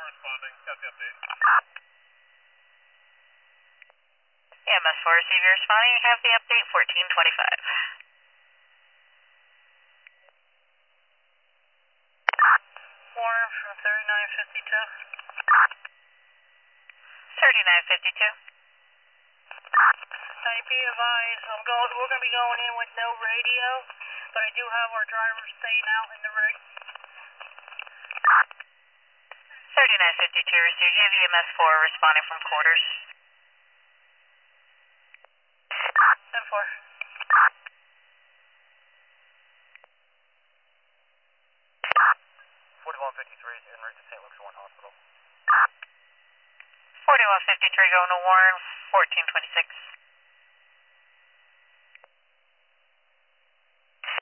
responding. Got the update. Yeah, MS4 receiver responding. You have the update 1425. Warren from 3952. 3952. Be advised, we're going to be going in with no radio, but I do have our drivers staying out in the rig. 3952 received. You have EMS4 responding from quarters. 10-4. 4153 en route to St. Luke's Warren Hospital. 4153 going to Warren, 1426.